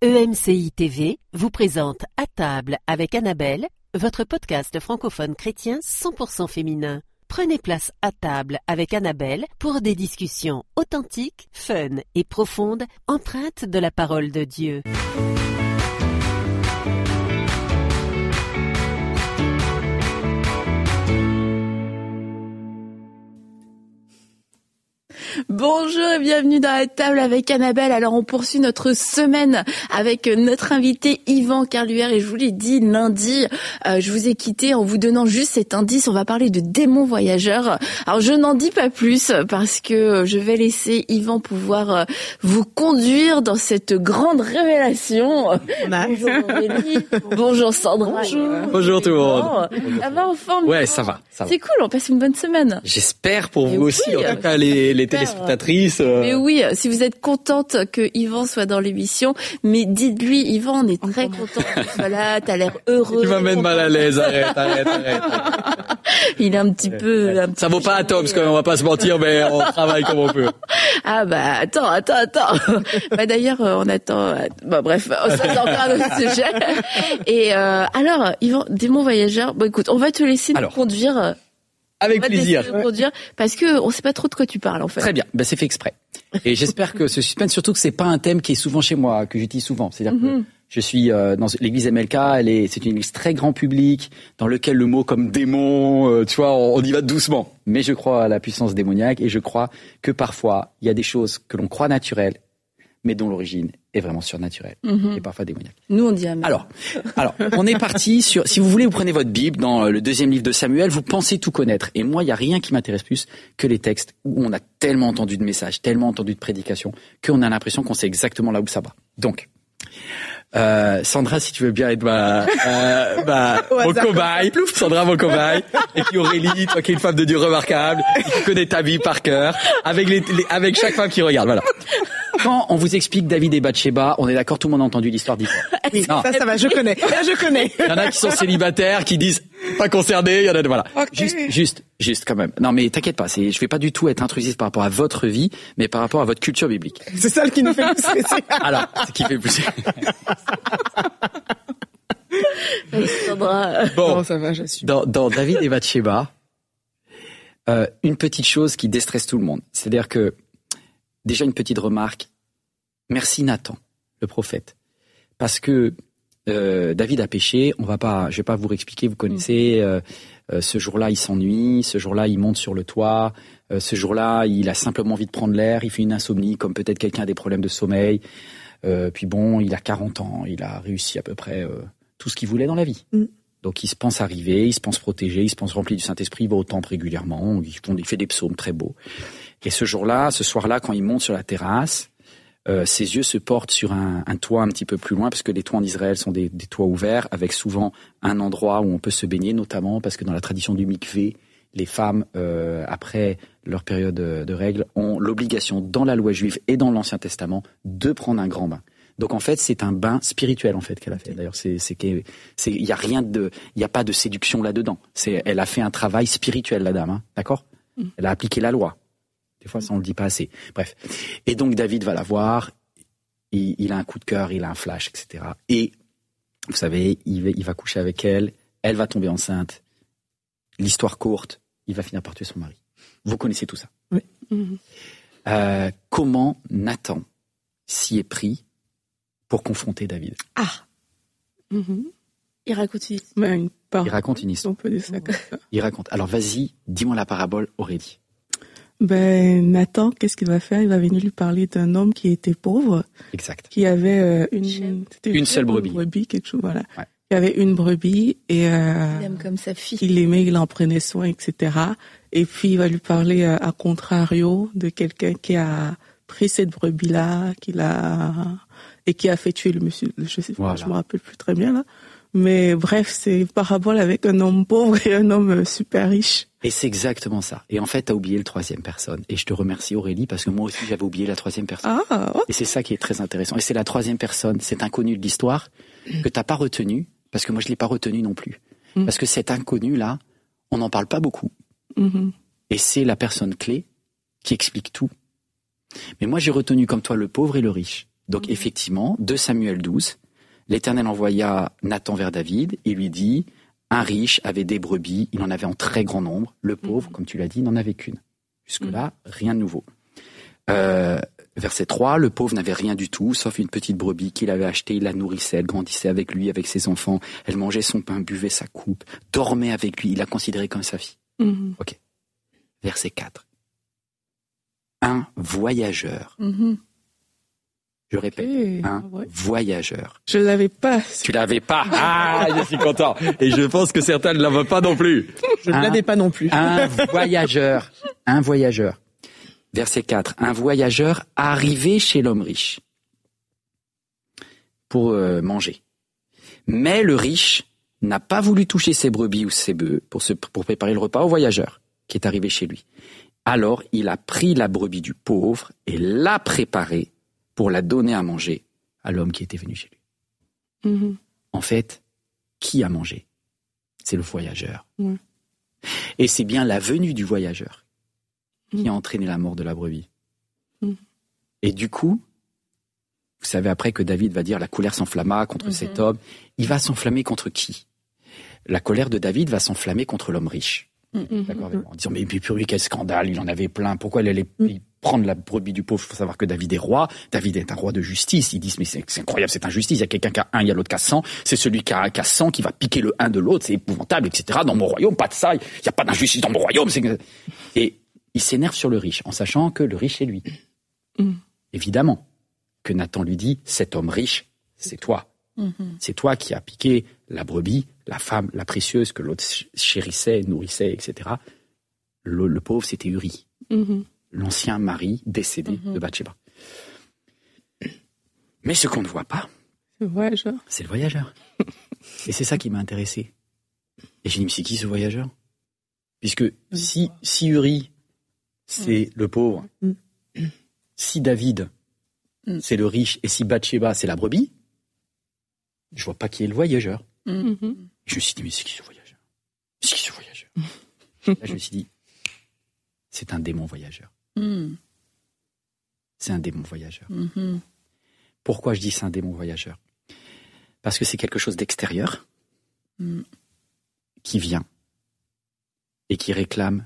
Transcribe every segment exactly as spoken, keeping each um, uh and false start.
E M C I T V vous présente À table avec Annabelle, votre podcast francophone chrétien cent pour cent féminin. Prenez place à table avec Annabelle pour des discussions authentiques, fun et profondes, empreintes de la parole de Dieu. Bonjour et bienvenue dans la table avec Annabelle. Alors on poursuit notre semaine avec notre invité Yvan Carluère et je vous l'ai dit lundi, euh, je vous ai quitté en vous donnant juste cet indice. On va parler de démons voyageurs. Alors je n'en dis pas plus parce que je vais laisser Yvan pouvoir euh, vous conduire dans cette grande révélation. Bonjour Aurélie, bonjour Sandra. Bonjour, bonjour tout le monde. Ça va en forme? Ouais, ça va, ça va. C'est cool, on passe une bonne semaine. J'espère pour vous oui, aussi, en tout cas les, les téléspectatrices. Euh... Mais oui, si vous êtes contente que Yvan soit dans l'émission, mais dites-lui, Yvan, on est très content que tu sois là, t'as l'air heureux. Tu m'amènes mal à l'aise, arrête, arrête, arrête. Il est un petit peu... Un petit ça vaut pas à Tom, parce qu'on va pas se mentir, mais on travaille comme on peut. Ah bah attends, attends, attends. Bah d'ailleurs, on attend... Bah bref, ça c'est encore un autre sujet. Et euh, alors, Yvan, démon voyageur, bon écoute, on va te laisser alors. nous conduire... Avec plaisir. Conduire, parce que on sait pas trop de quoi tu parles en fait. Très bien, ben c'est fait exprès. Et j'espère que ce suspense, surtout que c'est pas un thème qui est souvent chez moi, que j'utilise souvent. C'est-à-dire mm-hmm. que je suis euh, dans l'église M L K, elle est, c'est une église très grand public, dans lequel le mot comme démon, euh, tu vois, on, on y va doucement. Mais je crois à la puissance démoniaque et je crois que parfois il y a des choses que l'on croit naturelles, mais dont l'origine est vraiment surnaturelle mm-hmm. et parfois démoniaque. Nous on dit amen. Alors, alors, on est parti sur. Si vous voulez, vous prenez votre Bible dans le deuxième livre de Samuel. Vous pensez tout connaître. Et moi, il y a rien qui m'intéresse plus que les textes où on a tellement entendu de messages, tellement entendu de prédications, qu'on a l'impression qu'on sait exactement là où ça va. Donc, euh, Sandra, si tu veux bien être ma, euh, ma mon cobaye, Sandra mon cobaye, et puis Aurélie, toi qui es une femme de Dieu remarquable, qui connaît ta vie par cœur, avec les, les avec chaque femme qui regarde. Voilà. Quand on vous explique David et Bathsheba, on est d'accord, tout le monde a entendu l'histoire d'histoire. Oui, ça, ça va, je connais. Là, je connais. Il y en a qui sont célibataires, qui disent pas concernés. Il y en a, voilà. Okay. Juste, juste, juste quand même. Non, mais t'inquiète pas. C'est, je vais pas du tout être intrusif par rapport à votre vie, mais par rapport à votre culture biblique. C'est ça qui nous fait plus stresser. Alors, ce qui fait plus. Bon, non, ça va, j'assume. Dans, dans David et Bathsheba, euh, une petite chose qui déstresse tout le monde. C'est-à-dire que, déjà une petite remarque. Merci Nathan, le prophète. Parce que euh, David a péché, on va pas, je vais pas vous réexpliquer, vous connaissez, euh, euh, ce jour-là il s'ennuie, ce jour-là il monte sur le toit, euh, ce jour-là il a simplement envie de prendre l'air, il fait une insomnie comme peut-être quelqu'un a des problèmes de sommeil, euh, puis bon, il a quarante ans, il a réussi à peu près euh, tout ce qu'il voulait dans la vie. Mm. Donc il se pense arrivé, il se pense protégé, il se pense rempli du Saint-Esprit, il va au temple régulièrement, il, il fait des psaumes très beaux. Et ce jour-là, ce soir-là, quand il monte sur la terrasse, Euh, ses yeux se portent sur un, un toit un petit peu plus loin, parce que les toits en Israël sont des, des toits ouverts, avec souvent un endroit où on peut se baigner, notamment parce que dans la tradition du mikvé, les femmes, euh, après leur période de, de règles, ont l'obligation, dans la loi juive et dans l'Ancien Testament, de prendre un grand bain. Donc en fait, c'est un bain spirituel en fait qu'elle a fait. D'ailleurs, c'est, c'est, c'est, il y a rien de, il y a pas de séduction là-dedans. C'est, elle a fait un travail spirituel, la dame, hein, d'accord ? Elle a appliqué la loi. Des fois, ça on le dit pas assez. Bref. Et donc, David va la voir. Il, il a un coup de cœur, il a un flash, et cetera. Et, vous savez, il va, il va coucher avec elle. Elle va tomber enceinte. L'histoire courte, il va finir par tuer son mari. Vous connaissez tout ça. Oui. Mm-hmm. Euh, comment Nathan s'y est pris pour confronter David ? Ah. Mm-hmm. Il raconte une histoire. Ben, une il raconte une histoire. On peut dire ça comme ça. Il raconte. Alors, vas-y, dis-moi la parabole, Aurélie. Ben, Nathan, qu'est-ce qu'il va faire? Il va venir lui parler d'un homme qui était pauvre. Exact. Qui avait euh, une, c'était une, une seule brebis. Une brebis, quelque chose, voilà. Ouais. Il avait une brebis et euh, il aime comme sa fille. Il l'aimait, il en prenait soin, et cetera. Et puis, il va lui parler euh, à contrario de quelqu'un qui a pris cette brebis-là, qui l'a, et qui a fait tuer le monsieur. Je sais, voilà. Je me rappelle plus très bien, là. Mais bref, c'est une parabole avec un homme pauvre et un homme super riche. Et c'est exactement ça. Et en fait, t'as oublié le troisième personne. Et je te remercie Aurélie, parce que moi aussi j'avais oublié la troisième personne. Ah, okay. Et c'est ça qui est très intéressant. Et c'est la troisième personne, cet inconnu de l'histoire, que t'as pas retenu, parce que moi je l'ai pas retenu non plus. Mm. Parce que cet inconnu-là, on n'en parle pas beaucoup. Mm-hmm. Et c'est la personne clé qui explique tout. Mais moi j'ai retenu comme toi le pauvre et le riche. Donc mmh. effectivement, deux Samuel douze, l'Éternel envoya Nathan vers David et lui dit, un riche avait des brebis, il en avait en très grand nombre, le pauvre, mmh. comme tu l'as dit, n'en avait qu'une. Jusque-là, mmh. rien de nouveau. Euh, verset trois, le pauvre n'avait rien du tout, sauf une petite brebis qu'il avait achetée, il la nourrissait, elle grandissait avec lui, avec ses enfants, elle mangeait son pain, buvait sa coupe, dormait avec lui, il la considérait comme sa fille. Mmh. Ok. Verset quatre. Un voyageur. Mmh. Je répète, okay. un ouais. voyageur. Je l'avais pas. Tu l'avais pas. Ah, je suis content. Et je pense que certains ne l'avaient pas non plus. Je ne l'avais pas non plus. Un voyageur. Un voyageur. Verset quatre. Un voyageur arrivé chez l'homme riche pour euh, manger. Mais le riche n'a pas voulu toucher ses brebis ou ses bœufs pour, se, pour préparer le repas au voyageur qui est arrivé chez lui. Alors, il a pris la brebis du pauvre et l'a préparée pour la donner à manger à l'homme qui était venu chez lui. Mmh. En fait, qui a mangé ? C'est le voyageur. Mmh. Et c'est bien la venue du voyageur mmh. qui a entraîné la mort de la brebis. Mmh. Et du coup, vous savez après que David va dire la colère s'enflamma contre mmh. cet homme. Il va s'enflammer contre qui ? La colère de David va s'enflammer contre l'homme riche. Mmh. D'accord, mmh. en disant mais puis lui quel scandale, il en avait plein, pourquoi il allait mmh. prendre la brebis du pauvre? Il faut savoir que David est roi, David est un roi de justice. Ils disent mais c'est, c'est incroyable cette injustice, il y a quelqu'un qui a un, il y a l'autre qui a cent, c'est celui qui a, qui a cent qui va piquer le un de l'autre, c'est épouvantable, et cetera. Dans mon royaume, pas de ça, il n'y a pas d'injustice dans mon royaume. C'est... Et il s'énerve sur le riche en sachant que le riche c'est lui. Mmh. Évidemment que Nathan lui dit cet homme riche c'est toi. Mmh. C'est toi qui as piqué la brebis, la femme, la précieuse que l'autre chérissait, nourrissait, et cetera. Le, le pauvre, c'était Uri, mmh. l'ancien mari décédé mmh. de Bathsheba. Mais ce qu'on ne voit pas, c'est le voyageur. C'est le voyageur. Et c'est ça qui m'a intéressé. Et j'ai dit, mais c'est qui ce voyageur ? Puisque si, si Uri, c'est mmh. le pauvre, mmh. si David, mmh. c'est le riche, et si Bathsheba, c'est la brebis, je vois pas qui est le voyageur. Mm-hmm. Je me suis dit, mais c'est qui ce voyageur ? C'est qui ce voyageur ? Là, je me suis dit, c'est un démon voyageur. Mm. C'est un démon voyageur. Mm-hmm. Pourquoi je dis c'est un démon voyageur ? Parce que c'est quelque chose d'extérieur mm. qui vient et qui réclame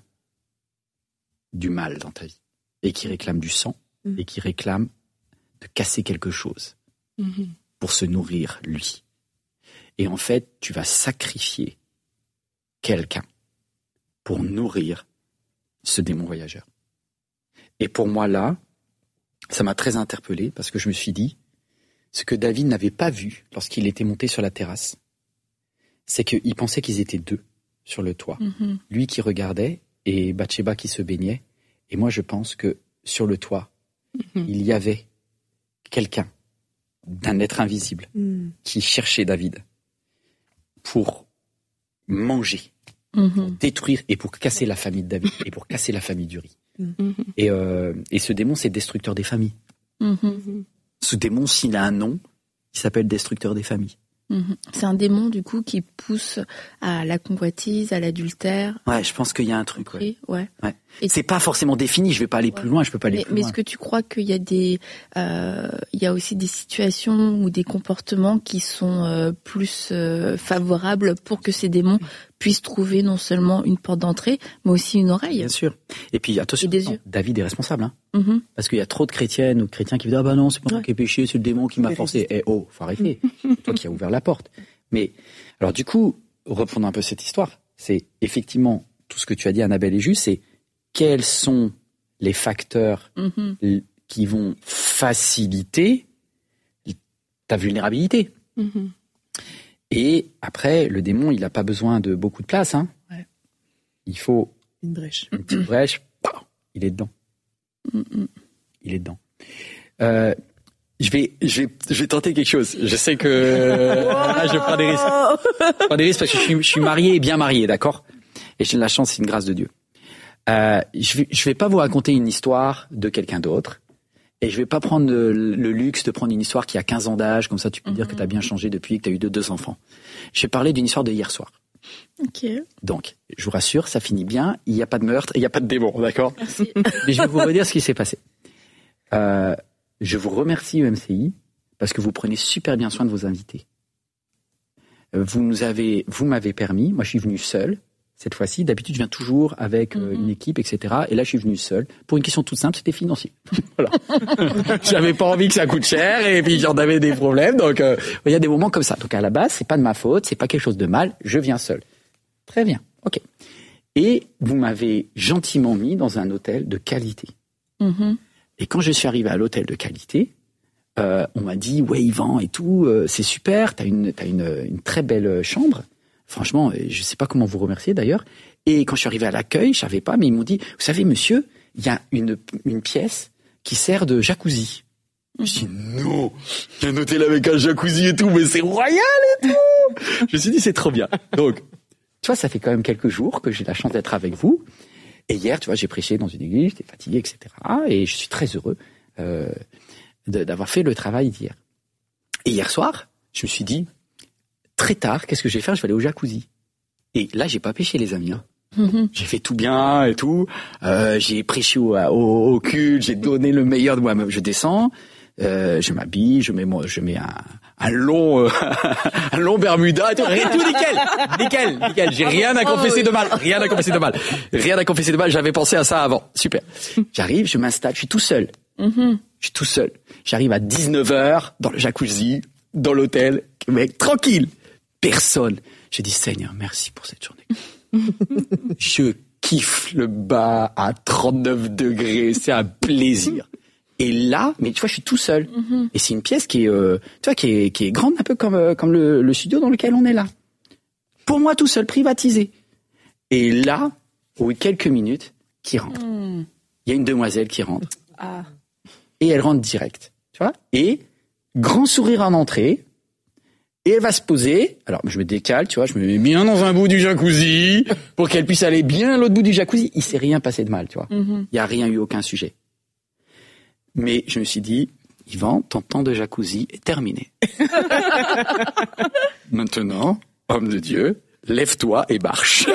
du mal dans ta vie, et qui réclame du sang, mm. et qui réclame de casser quelque chose. Mm-hmm. Pour se nourrir, lui. Et en fait, tu vas sacrifier quelqu'un pour nourrir ce démon voyageur. Et pour moi, là, ça m'a très interpellé parce que je me suis dit, ce que David n'avait pas vu lorsqu'il était monté sur la terrasse, c'est qu'il pensait qu'ils étaient deux sur le toit. Mm-hmm. Lui qui regardait et Bathsheba qui se baignait. Et moi, je pense que sur le toit, mm-hmm. il y avait quelqu'un d'un être invisible mm. qui cherchait David pour manger, mm-hmm. pour détruire et pour casser la famille de David et pour casser la famille d'Uri. Mm-hmm. Et, euh, et ce démon, c'est destructeur des familles. Mm-hmm. Ce démon, s'il a un nom, il s'appelle destructeur des familles. Mm-hmm. C'est un démon, du coup, qui pousse à la convoitise, à l'adultère. Ouais, je pense qu'il y a un truc. Ouais. ouais. ouais. Et c'est pas forcément défini. Je vais pas aller ouais. plus loin. Je peux pas aller mais, plus mais loin. Mais est-ce que tu crois qu'il y a des, euh, il y a aussi des situations ou des comportements qui sont euh, plus euh, favorables pour que ces démons puissent trouver non seulement une porte d'entrée, mais aussi une oreille. Bien sûr. Et puis attention, et non, David est responsable, hein. Mm-hmm. Parce qu'il y a trop de chrétiennes ou de chrétiens qui disent ah bah non, c'est pas moi ouais. qui ai péché, c'est le démon qui m'a forcé. Eh oh, faut arrêter. C'est toi qui as ouvert la porte. Mais alors du coup, reprenons un peu cette histoire. C'est effectivement tout ce que tu as dit, Annabelle, est juste. C'est quels sont les facteurs mm-hmm. qui vont faciliter ta vulnérabilité. Mm-hmm. Et après, le démon, il n'a pas besoin de beaucoup de place. Hein. Ouais. Il faut une brèche. Une petite brèche. Il est dedans. Mm-mm. Il est dedans. Euh, je vais, je vais, je vais tenter quelque chose. Je sais que là, je prends des risques. Je prends des risques parce que je suis, je suis marié et bien marié, d'accord ? Et j'ai de la chance, c'est une grâce de Dieu. Euh, je vais, je vais pas vous raconter une histoire de quelqu'un d'autre. Et je vais pas prendre le, le luxe de prendre une histoire qui a quinze ans d'âge, comme ça tu peux mm-hmm. dire que tu as bien changé depuis que tu as eu deux, deux enfants. Je vais parler d'une histoire de hier soir. Ok. Donc, je vous rassure, ça finit bien, il n'y a pas de meurtre et il n'y a pas de démon, d'accord ? Merci. Mais je vais vous redire ce qui s'est passé. Euh, je vous remercie E M C I parce que vous prenez super bien soin de vos invités. Vous nous avez, vous m'avez permis, moi je suis venu seul, cette fois-ci, d'habitude je viens toujours avec euh, mm-hmm. une équipe, et cetera. Et là je suis venu seul, pour une question toute simple, c'était financier. Voilà. J'avais pas envie que ça coûte cher, et puis j'en avais des problèmes, donc euh, il y a des moments comme ça. Donc à la base, c'est pas de ma faute, c'est pas quelque chose de mal, je viens seul. Très bien, ok. Et vous m'avez gentiment mis dans un hôtel de qualité. Mm-hmm. Et quand je suis arrivé à l'hôtel de qualité, Euh, on m'a dit ouais Yvan et tout, euh, c'est super, t'as une t'as une une très belle chambre. Franchement, je sais pas comment vous remercier d'ailleurs. Et quand je suis arrivé à l'accueil, je savais pas, mais ils m'ont dit, vous savez monsieur, il y a une une pièce qui sert de jacuzzi. Je me suis dit non, il y a un hôtel avec un jacuzzi et tout, mais c'est royal et tout. Je me suis dit c'est trop bien. Donc tu vois, ça fait quand même quelques jours que j'ai la chance d'être avec vous. Et hier, tu vois, j'ai prêché dans une église, j'étais fatigué, et cetera. Et je suis très heureux. Euh, De, d'avoir fait le travail d'hier. Et hier soir, je me suis dit, très tard, qu'est-ce que je vais faire? Je vais aller au jacuzzi. Et là, j'ai pas péché, les amis. Hein. Mm-hmm. J'ai fait tout bien et tout. Euh, j'ai prêché au, au, au culte, j'ai donné le meilleur de moi-même. Je descends, euh, je m'habille, je mets, moi, je mets un, un long, euh, un long bermuda et tout. Rien, tout nickel, nickel, nickel. J'ai rien à confesser de mal, rien à confesser de mal, rien à confesser de mal. J'avais pensé à ça avant. Super. J'arrive, je m'installe, je suis tout seul. Mm-hmm. Je suis tout seul. J'arrive à dix-neuf heures dans le jacuzzi, dans l'hôtel, mec, tranquille. Personne. J'ai dit, Seigneur, merci pour cette journée. Je kiffe le bas à trente-neuf degrés. C'est un plaisir. Et là, mais tu vois, je suis tout seul. Mm-hmm. Et c'est une pièce qui est, euh, tu vois, qui est, qui est grande, un peu comme, euh, comme le, le studio dans lequel on est là. Pour moi, tout seul, privatisé. Et là, au bout de quelques minutes, qui rentre. Il mm. y a une demoiselle qui rentre. Ah. Et elle rentre direct, tu vois. Et grand sourire en entrée. Et elle va se poser. Alors, je me décale, tu vois, je me mets bien dans un bout du jacuzzi pour qu'elle puisse aller bien à l'autre bout du jacuzzi. Il s'est rien passé de mal, tu vois. Mm-hmm. Il y a rien eu, aucun sujet. Mais je me suis dit, Yvan, ton temps de jacuzzi est terminé. Maintenant, homme de Dieu, lève-toi et marche.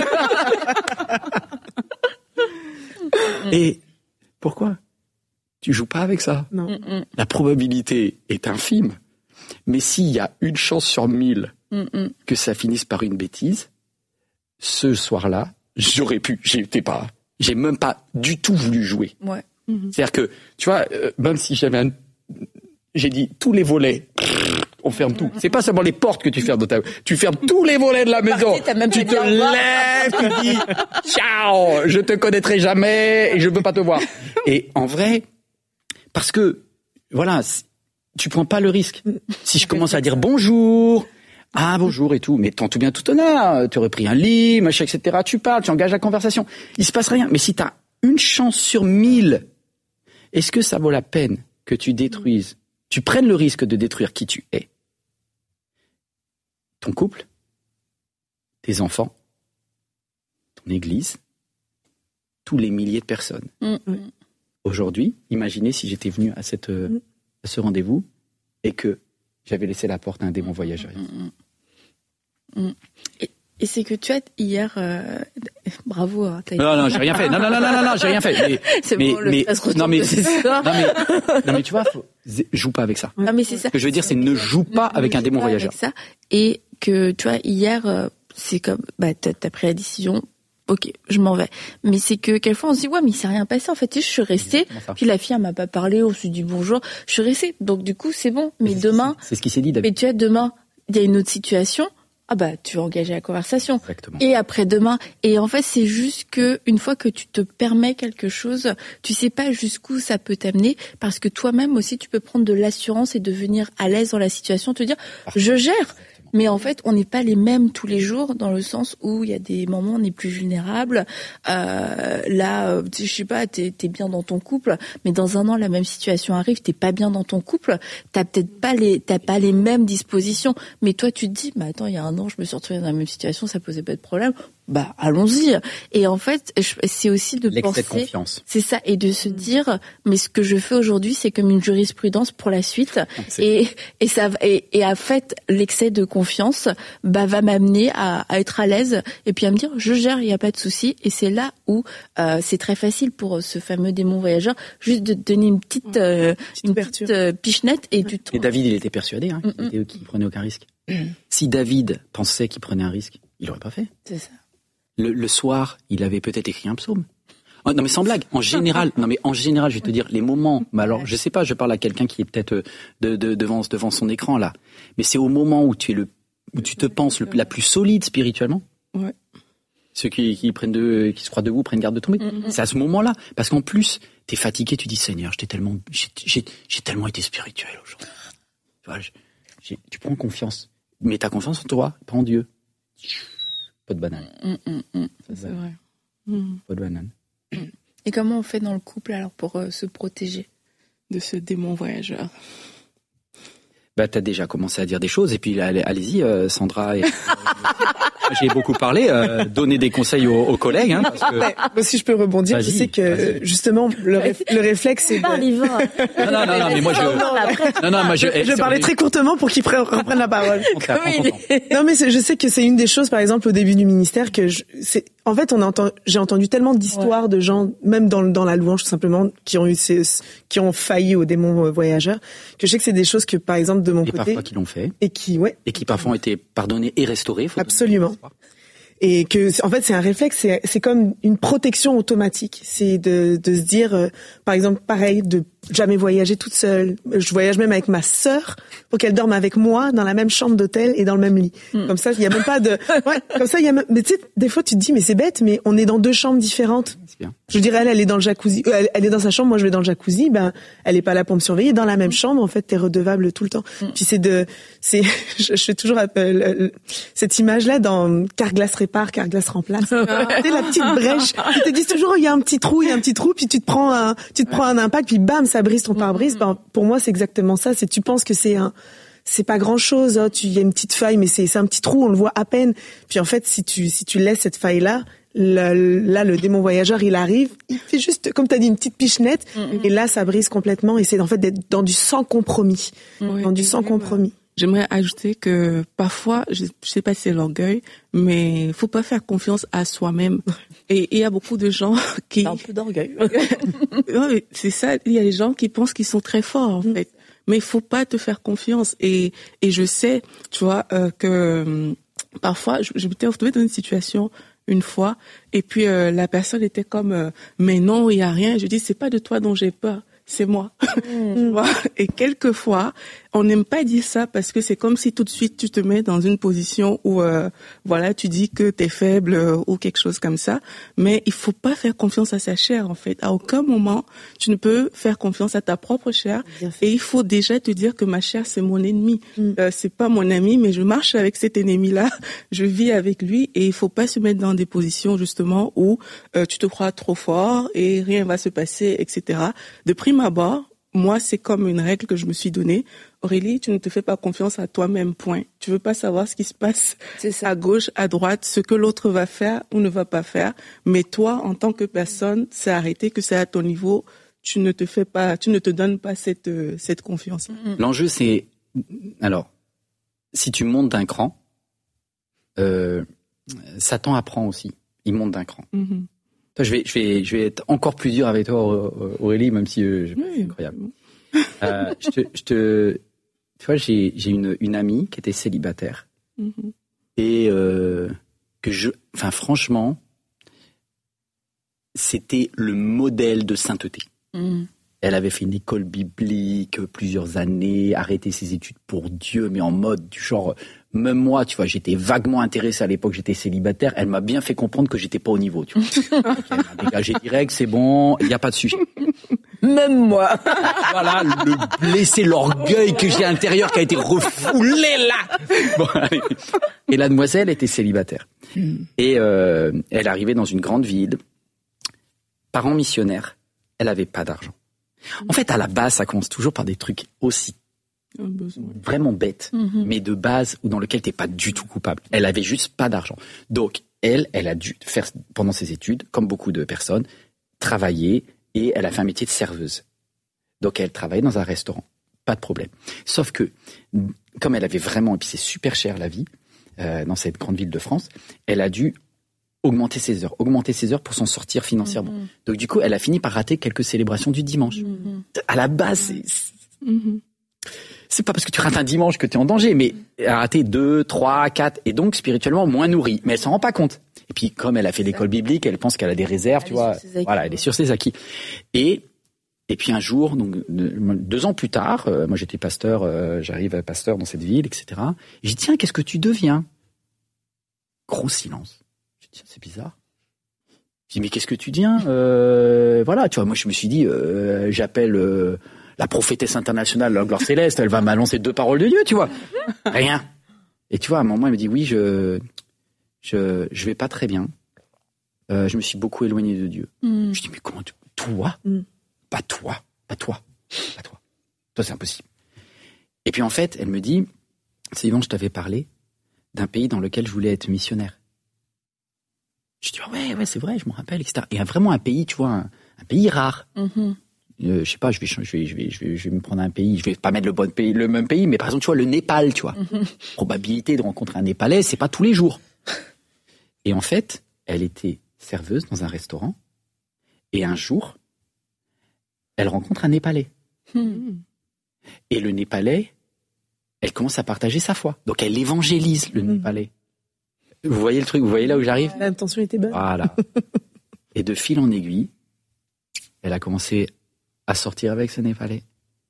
Et pourquoi? Tu joues pas avec ça. Non. Mm-mm. La probabilité est infime. Mais s'il y a une chance sur mille Mm-mm. que ça finisse par une bêtise, ce soir-là, j'aurais pu, j'étais pas, j'ai même pas du tout voulu jouer. Ouais. Mm-hmm. C'est-à-dire que, tu vois, euh, même si j'avais un, j'ai dit tous les volets, on ferme tout. C'est pas seulement les portes que tu fermes dans ta, tu fermes tous les volets de la maison. Tu te lèves, tu dis, ciao, je te connaîtrai jamais et je veux pas te voir. Et en vrai, parce que, voilà, tu prends pas le risque. Si je commence à dire bonjour, ah bonjour et tout, mais tant tout bien tout honneur, tu aurais pris un lit, machin, et cetera. Tu parles, tu engages la conversation. Il se passe rien. Mais si t'as une chance sur mille, est-ce que ça vaut la peine que tu détruises, tu prennes le risque de détruire qui tu es? Ton couple, tes enfants, ton église, tous les milliers de personnes. Mmh. Aujourd'hui, imaginez si j'étais venu à, cette, à ce rendez-vous et que j'avais laissé la porte à un démon voyageur. Mmh. Et, et c'est que tu as hier, euh, bravo. Hein, t'as non, non, j'ai rien fait. Non, non, non, non, non, non j'ai rien fait. Mais, c'est mais, bon, le mais, non, mais, c'est ça. Non, mais, non, mais tu vois, faut, joue pas avec ça. Non, mais c'est ça. Ce que je veux dire, c'est ne joue pas ne, avec ne un démon voyageur. Ça. Et que, tu vois, hier, c'est comme, bah, t'as, t'as pris la décision. Ok, je m'en vais. Mais c'est que quelquefois on se dit ouais mais il s'est rien passé en fait. Je suis restée. Puis la fille elle m'a pas parlé, on se dit bonjour. Je suis restée. Donc du coup c'est bon. Mais c'est demain. C'est ce qui s'est dit. David. Mais tu vois demain il y a une autre situation. Ah bah tu vas engager la conversation. Exactement. Et après demain. Et en fait c'est juste que une fois que tu te permets quelque chose, tu sais pas jusqu'où ça peut t'amener parce que toi-même aussi tu peux prendre de l'assurance et devenir à l'aise dans la situation, te dire Parfait. je gère. Mais en fait, on n'est pas les mêmes tous les jours dans le sens où il y a des moments où on est plus vulnérable. Euh, là, je sais pas, t'es, t'es bien dans ton couple, mais dans un an, la même situation arrive, t'es pas bien dans ton couple, t'as peut-être pas les, t'as pas les mêmes dispositions. Mais toi, tu te dis, bah attends, il y a un an, je me suis retrouvée dans la même situation, ça posait pas de problème. bah allons-y. Et en fait, c'est aussi de l'excès penser, de confiance. C'est ça, et de se dire, mais ce que je fais aujourd'hui, c'est comme une jurisprudence pour la suite, et et ça et, et en fait, l'excès de confiance, bah va m'amener à, à être à l'aise et puis à me dire, je gère, il y a pas de souci. Et c'est là où euh, c'est très facile pour ce fameux démon voyageur, juste de te donner une petite euh, petite une petite euh, pichenette et du temps. Et David, il était persuadé, hein, qu'il, était, qu'il prenait aucun risque. Si David pensait qu'il prenait un risque, il l'aurait pas fait. C'est ça. Le, le soir, il avait peut-être écrit un psaume. Oh, non mais sans blague, en général, non mais en général, je vais te dire les moments. Mais alors, je sais pas, je parle à quelqu'un qui est peut-être de, de, devant devant son écran là. Mais c'est au moment où tu es le, où tu te penses le, la plus solide spirituellement. Ouais. Ceux qui, qui prennent de, qui se croient debout prennent garde de tomber. Mm-hmm. C'est à ce moment-là, parce qu'en plus, t'es fatigué, tu dis Seigneur, j'étais tellement, j'ai, j'ai, j'ai tellement été spirituel aujourd'hui. Tu vois, j'ai, tu prends confiance, mais t'as confiance en toi, pas en Dieu. Pas de banane. Mm, mm, mm. Ça, c'est vrai. Mm. Pas de banane. Et comment on fait dans le couple alors pour euh, se protéger de ce démon voyageur? Bah t'as déjà commencé à dire des choses et puis allez, allez-y euh, Sandra. Et, euh, j'ai beaucoup parlé, euh, donner des conseils aux, aux collègues. Hein, parce que... ouais, bah, si je peux rebondir, vas-y, je sais que vas-y. justement le, réf- le réflexe c'est. De... Non, non, non, non, mais moi je. Non, non, moi je. Je parlais très courtement pour qu'ils prennent, reprennent la parole. Comme il est... Non, mais je sais que c'est une des choses, par exemple, au début du ministère, que je, c'est. En fait, on entend, j'ai entendu tellement d'histoires ouais. de gens, même dans dans la louange tout simplement, qui ont eu ces, qui ont failli aux démons voyageurs, que je sais que c'est des choses que, par exemple, de mon et côté. Parfois qui l'ont fait. Et qui, ouais. Et qui parfois ont été pardonnés et restaurés. Absolument. Et que, en fait, c'est un réflexe, c'est, c'est comme une protection automatique. C'est de, de se dire, euh, par exemple, pareil, de jamais voyager toute seule. Je voyage même avec ma sœur pour qu'elle dorme avec moi dans la même chambre d'hôtel et dans le même lit. Mm. Comme ça, il y a même pas de, ouais, comme ça, il y a même, mais tu sais, des fois, tu te dis, mais c'est bête, mais on est dans deux chambres différentes. C'est bien. Je dirais, elle, elle est dans le jacuzzi, euh, elle, elle est dans sa chambre, moi je vais dans le jacuzzi, ben, elle est pas là pour me surveiller. Dans la même chambre, en fait, t'es redevable tout le temps. Mm. Puis c'est de, c'est, je, je fais toujours euh, cette image-là dans Carglass répare, Carglass remplace. Tu sais, la petite brèche. Ils te disent toujours, il y a un petit trou, il y a un petit trou, puis tu te prends un, tu te prends un impact, puis bam, ça brise ton pare-brise. Ben, pour moi, c'est exactement ça. C'est, tu penses que c'est un, c'est pas grand chose, hein. Tu, il y a une petite faille, mais c'est, c'est un petit trou, on le voit à peine. Puis en fait, si tu, si tu laisses cette faille-là, là, là, le démon voyageur, il arrive, il fait juste, comme t'as dit, une petite pichenette, mm-hmm. et là, ça brise complètement, et c'est en fait d'être dans du sans compromis. Oui, dans du sans compromis. J'aimerais ajouter que parfois, je, je sais pas si c'est l'orgueil, mais faut pas faire confiance à soi-même. Et il y a beaucoup de gens qui... C'est un peu d'orgueil. Oui, c'est ça. Il y a des gens qui pensent qu'ils sont très forts, en fait. Mais il faut pas te faire confiance. Et, et je sais, tu vois, euh, que euh, parfois, je, je m'étais retrouvée dans une situation une fois, et puis euh, la personne était comme euh, mais non, il y a rien. Je dis c'est pas de toi dont j'ai peur, c'est moi. Mmh. Et quelquefois, on n'aime pas dire ça parce que c'est comme si tout de suite tu te mets dans une position où euh, voilà, tu dis que t'es faible euh, ou quelque chose comme ça. Mais il faut pas faire confiance à sa chair en fait. À aucun moment tu ne peux faire confiance à ta propre chair. Et il faut déjà te dire que ma chair c'est mon ennemi. Mmh. Euh, c'est pas mon ami, mais je marche avec cet ennemi-là. Je vis avec lui et il faut pas se mettre dans des positions justement où euh, tu te crois trop fort et rien va se passer, et cetera. De prime abord, moi, c'est comme une règle que je me suis donnée. Aurélie, tu ne te fais pas confiance à toi-même, point. Tu veux pas savoir ce qui se passe à gauche, à droite, ce que l'autre va faire ou ne va pas faire. Mais toi, en tant que personne, c'est arrêté que c'est à ton niveau. Tu ne te fais pas, tu ne te donnes pas cette, euh, cette confiance. L'enjeu, c'est, alors, si tu montes d'un cran, euh, Satan apprend aussi. Il monte d'un cran. Mm-hmm. Toi, je vais, je vais, je vais être encore plus dur avec toi, Aurélie, même si euh, je, oui. c'est incroyable. euh, je te, je te, tu vois, j'ai, j'ai une, une amie qui était célibataire mm-hmm. et euh, que je, enfin, franchement, c'était le modèle de sainteté. Mm. Elle avait fait une école biblique plusieurs années, arrêté ses études pour Dieu, mais en mode du genre. Même moi, tu vois, j'étais vaguement intéressé à l'époque, j'étais célibataire. Elle m'a bien fait comprendre que j'étais pas au niveau, tu vois. Donc, elle m'a dégagé direct, c'est bon, il y a pas de sujet. Même moi. Voilà, le blessé, l'orgueil que j'ai à l'intérieur qui a été refoulé là. Bon, allez. Et la demoiselle était célibataire. Et euh, elle arrivait dans une grande ville, parents missionnaires. Elle avait pas d'argent. En fait, à la base, ça commence toujours par des trucs aussi vraiment bête, mm-hmm. mais de base ou dans lequel t'es pas du tout coupable. Elle avait juste pas d'argent. Donc, elle, elle a dû faire, pendant ses études, comme beaucoup de personnes, travailler, et elle a fait un métier de serveuse. Donc elle travaillait dans un restaurant. Pas de problème. Sauf que, comme elle avait vraiment, et puis c'est super cher la vie, euh, dans cette grande ville de France, elle a dû augmenter ses heures, augmenter ses heures pour s'en sortir financièrement. Mmh. Donc du coup, elle a fini par rater quelques célébrations du dimanche. Mmh. À la base, c'est... Mmh. C'est pas parce que tu rates un dimanche que tu es en danger, mais elle a raté deux, trois, quatre, et donc spirituellement moins nourrie. Mais elle s'en rend pas compte. Et puis comme elle a fait l'école biblique, elle pense qu'elle a des réserves, elle tu vois. Voilà, elle est sur ses acquis. Et et puis un jour, donc deux ans plus tard, euh, moi j'étais pasteur, euh, j'arrive à pasteur dans cette ville, et cetera. Et j'ai dit tiens, qu'est-ce que tu deviens? Gros silence. J'ai dit tiens, c'est bizarre. Je dis mais qu'est-ce que tu deviens? euh, Voilà, tu vois, moi je me suis dit euh, j'appelle. Euh, la prophétesse internationale, la gloire céleste, elle va m'annoncer deux paroles de Dieu, tu vois. Rien. Et tu vois, à un moment, elle me dit, oui, je, je, je vais pas très bien. Euh, je me suis beaucoup éloigné de Dieu. Mm. Je dis, mais comment tu, toi? Mm. Pas toi, pas toi, pas toi. Toi, c'est impossible. Et puis, en fait, elle me dit, c'est Yvan, je t'avais parlé d'un pays dans lequel je voulais être missionnaire. Je dis, ah ouais, ouais, c'est vrai, je me rappelle, et cetera. Et vraiment un pays, tu vois, un, un pays rare. Mm-hmm. Euh, je sais pas, je vais, je vais, je vais, je vais, je vais me prendre un pays. Je vais pas mettre le bon pays, le même pays, mais par exemple, tu vois, le Népal, tu vois. Mm-hmm. Probabilité de rencontrer un Népalais, c'est pas tous les jours. Et en fait, elle était serveuse dans un restaurant, et un jour, elle rencontre un Népalais. Mm-hmm. Et le Népalais, elle commence à partager sa foi. Donc, elle évangélise le mm-hmm. Népalais. Vous voyez le truc, vous voyez là où j'arrive? L'intention était bonne. Voilà. Et de fil en aiguille, elle a commencé à sortir avec ce Népalais.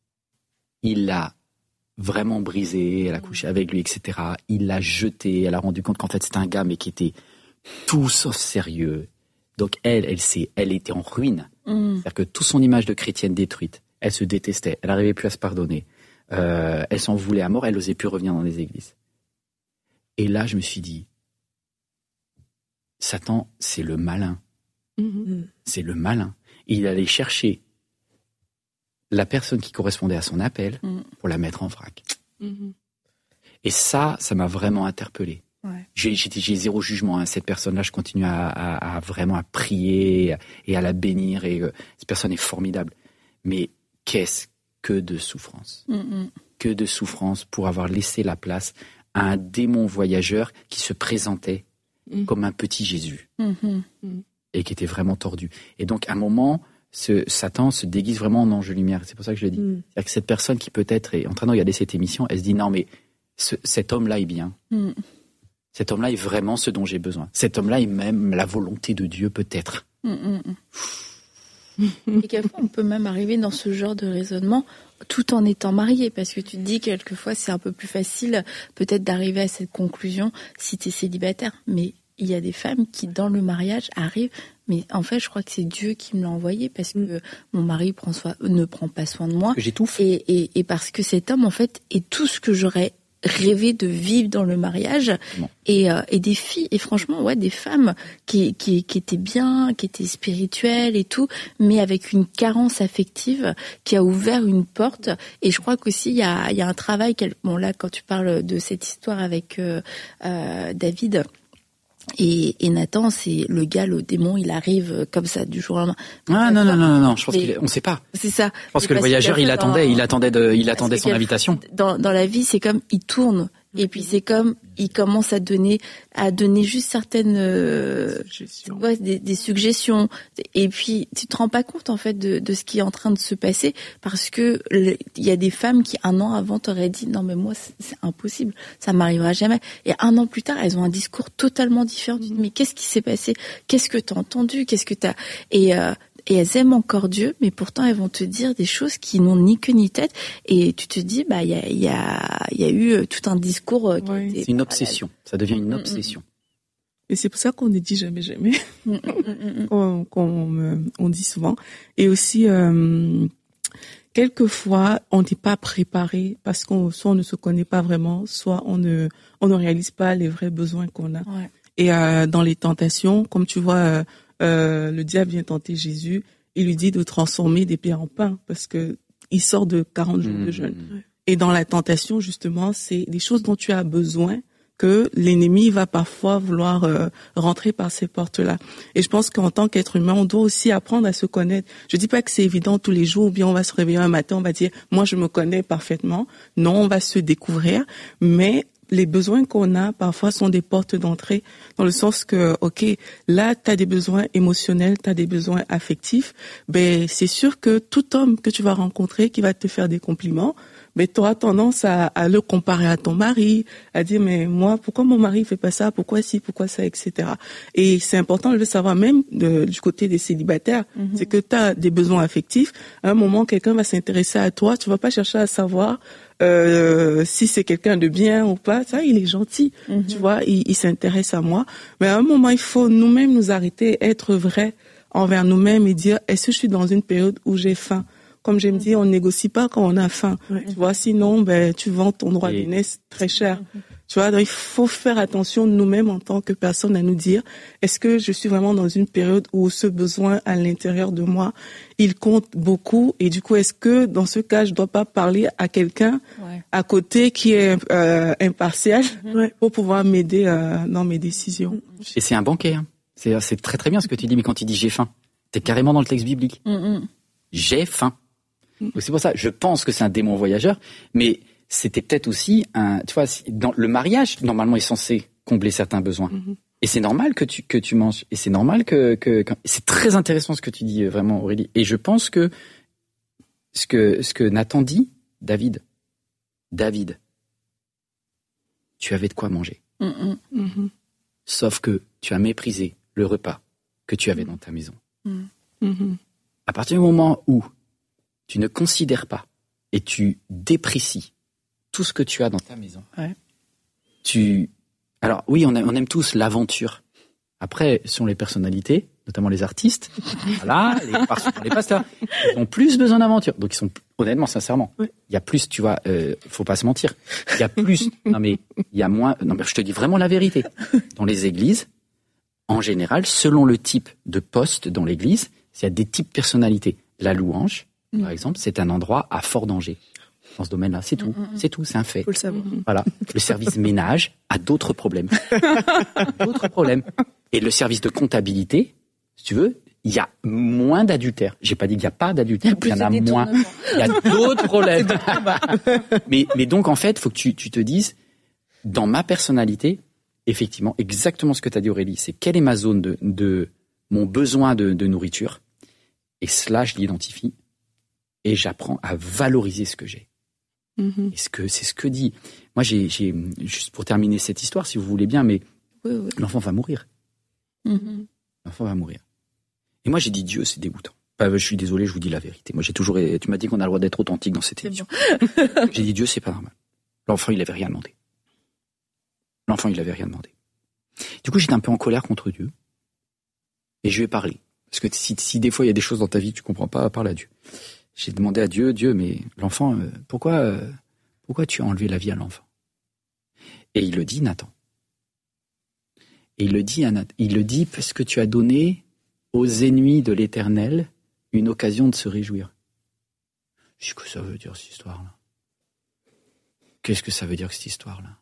Il l'a vraiment brisé, elle a couché avec lui, et cetera. Il l'a jeté, elle a rendu compte qu'en fait c'était un gars mais qui était tout sauf sérieux. Donc elle, elle s'est, elle était en ruine. Mm. C'est-à-dire que toute son image de chrétienne détruite, elle se détestait, elle n'arrivait plus à se pardonner, euh, elle s'en voulait à mort, elle n'osait plus revenir dans les églises. Et là, je me suis dit, Satan, c'est le malin. Mm-hmm. C'est le malin. Il allait chercher la personne qui correspondait à son appel mmh. pour la mettre en vrac. Mmh. Et ça, ça m'a vraiment interpellé. Ouais. J'ai, j'ai, j'ai zéro jugement. Hein. Cette personne-là, je continue à, à, à vraiment à prier et à la bénir. Et euh, cette personne est formidable. Mais qu'est-ce que de souffrance. Mmh. Que de souffrance pour avoir laissé la place à un démon voyageur qui se présentait mmh. comme un petit Jésus. Mmh. Et qui était vraiment tordu. Et donc, à un moment... Ce Satan se déguise vraiment en ange de lumière. C'est pour ça que je le dis. Mm. C'est-à-dire que cette personne qui peut-être est en train de regarder cette émission, elle se dit non mais ce, cet homme-là est bien. Mm. Cet homme-là est vraiment ce dont j'ai besoin. Cet homme-là est même la volonté de Dieu peut-être. Mm, mm. Et quelquefois on peut même arriver dans ce genre de raisonnement tout en étant marié, parce que tu te dis quelquefois c'est un peu plus facile peut-être d'arriver à cette conclusion si tu es célibataire. Mais il y a des femmes qui, dans le mariage, arrivent, mais en fait, je crois que c'est Dieu qui me l'a envoyé parce que mon mari prend soin, ne prend pas soin de moi. J'étouffe. Et, et, et parce que cet homme, en fait, est tout ce que j'aurais rêvé de vivre dans le mariage. Et, euh, et des filles, et franchement, ouais, des femmes qui, qui, qui étaient bien, qui étaient spirituelles et tout, mais avec une carence affective qui a ouvert une porte. Et je crois qu'aussi, il y a, il y a un travail, bon là, quand tu parles de cette histoire avec euh, euh, David... Et, et Nathan, c'est le gars, le démon, il arrive comme ça du jour au lendemain. Ah non non non non non, je pense qu'on ne sait pas. C'est ça. Je pense que le voyageur, il attendait, il attendait de, il attendait son invitation. Dans dans la vie, c'est comme il tourne. Et puis c'est comme il commence à donner à donner juste certaines euh, suggestions. Ouais, des, des suggestions. Et puis tu te rends pas compte en fait de, de ce qui est en train de se passer parce que il y a des femmes qui un an avant t'auraient dit non mais moi c'est, c'est impossible, ça m'arrivera jamais. Et un an plus tard elles ont un discours totalement différent. Tu te dis mais qu'est-ce qui s'est passé? Qu'est-ce que t'as entendu? Qu'est-ce que t'as et euh, Et elles aiment encore Dieu, mais pourtant elles vont te dire des choses qui n'ont ni queue ni tête. Et tu te dis, bah il y a, y a, y a eu tout un discours. Ouais. Qui était... C'est une obsession. Ça devient une obsession. Et c'est pour ça qu'on ne dit jamais, jamais. qu'on, qu'on on dit souvent. Et aussi, euh, quelquefois, on n'est pas préparé parce qu'on soit on ne se connaît pas vraiment, soit on ne, on ne réalise pas les vrais besoins qu'on a. Ouais. Et euh, dans les tentations, comme tu vois. Euh, Euh, le diable vient tenter Jésus, il lui dit de transformer des pierres en pain parce que il sort de quarante jours mmh. de jeûne. Et dans la tentation, justement, c'est des choses dont tu as besoin que l'ennemi va parfois vouloir euh, rentrer par ces portes-là. Et je pense qu'en tant qu'être humain, on doit aussi apprendre à se connaître. Je dis pas que c'est évident tous les jours, ou bien on va se réveiller un matin, on va dire « moi, je me connais parfaitement ». Non, on va se découvrir, mais les besoins qu'on a, parfois, sont des portes d'entrée, dans le sens que, OK, là, tu as des besoins émotionnels, tu as des besoins affectifs, ben c'est sûr que tout homme que tu vas rencontrer, qui va te faire des compliments, mais tu auras tendance à, à le comparer à ton mari, à dire, mais moi, pourquoi mon mari fait pas ça, pourquoi ci, pourquoi ça, et cetera. Et c'est important de le savoir, même de, du côté des célibataires, mm-hmm. c'est que tu as des besoins affectifs. À un moment, quelqu'un va s'intéresser à toi, tu vas pas chercher à savoir euh, si c'est quelqu'un de bien ou pas. Ça, il est gentil, mm-hmm. tu vois, il, il s'intéresse à moi. Mais à un moment, il faut nous-mêmes nous arrêter, être vrais envers nous-mêmes et dire, est-ce que je suis dans une période où j'ai faim? Comme j'aime dire, on négocie pas quand on a faim. Ouais. Tu vois, sinon, ben, tu vends ton droit et... d'aînesse très cher. Mm-hmm. Tu vois, donc il faut faire attention nous-mêmes en tant que personne à nous dire, est-ce que je suis vraiment dans une période où ce besoin à l'intérieur de moi, il compte beaucoup, et du coup, est-ce que dans ce cas, je dois pas parler à quelqu'un ouais. à côté qui est euh, impartial mm-hmm. pour pouvoir m'aider euh, dans mes décisions. Et c'est un banquet, hein. C'est, c'est très très bien ce que tu dis, mais quand il dit j'ai faim, t'es carrément dans le texte biblique. Mm-hmm. J'ai faim. Donc c'est pour ça, je pense que c'est un démon voyageur, mais c'était peut-être aussi un, tu vois, dans le mariage, normalement, est censé combler certains besoins. Mm-hmm. Et c'est normal que tu, que tu manges. Et c'est normal que, que, que, c'est très intéressant ce que tu dis, vraiment, Aurélie. Et je pense que ce que, ce que Nathan dit, David, David, tu avais de quoi manger. Mm-hmm. Sauf que tu as méprisé le repas que tu avais dans ta maison. Mm-hmm. À partir du moment où tu ne considères pas et tu déprécies tout ce que tu as dans ta maison. Ouais. Tu, alors oui, on aime, on aime tous l'aventure. Après, ce sont les personnalités, notamment les artistes, voilà, les, les pasteurs, ils ont plus besoin d'aventure. Donc ils sont, honnêtement, sincèrement, il ouais. y a plus, tu vois, euh, faut pas se mentir. Il y a plus, non mais il y a moins. Non mais je te dis vraiment la vérité. Dans les églises, en général, selon le type de poste dans l'église, il y a des types de personnalités. La louange, par exemple, c'est un endroit à fort danger. Dans ce domaine-là, c'est tout. Mm-hmm. C'est tout, c'est un fait. Faut le savoir. Voilà. Le service ménage a d'autres problèmes. d'autres problèmes. Et le service de comptabilité, si tu veux, il y a moins d'adultère. J'ai pas dit qu'il n'y a pas d'adultère, il y, il y en a moins. Il y a d'autres problèmes. mais, mais donc, en fait, faut que tu, tu te dises, dans ma personnalité, effectivement, exactement ce que tu as dit, Aurélie, c'est quelle est ma zone de, de mon besoin de, de nourriture. Et cela, je l'identifie. Et j'apprends à valoriser ce que j'ai. Mm-hmm. Et ce que, c'est ce que dit. Moi, j'ai, j'ai, juste pour terminer cette histoire, si vous voulez bien, mais oui, oui. l'enfant va mourir. Mm-hmm. L'enfant va mourir. Et moi, j'ai dit Dieu, c'est dégoûtant. Enfin, je suis désolé, je vous dis la vérité. Moi, j'ai toujours, tu m'as dit qu'on a le droit d'être authentique dans cette émission. Bon. J'ai dit Dieu, c'est pas normal. L'enfant, il avait rien demandé. L'enfant, il avait rien demandé. Du coup, j'étais un peu en colère contre Dieu. Et je lui ai parlé. Parce que si, si des fois, il y a des choses dans ta vie que tu comprends pas, parle à Dieu. J'ai demandé à Dieu, Dieu, mais l'enfant, euh, pourquoi, euh, pourquoi tu as enlevé la vie à l'enfant? Et il le dit, Nathan. Et il le dit, à Nathan, il le dit parce que tu as donné aux ennemis de l'Éternel une occasion de se réjouir. Qu'est-ce que ça veut dire cette histoire-là? Qu'est-ce que ça veut dire cette histoire-là?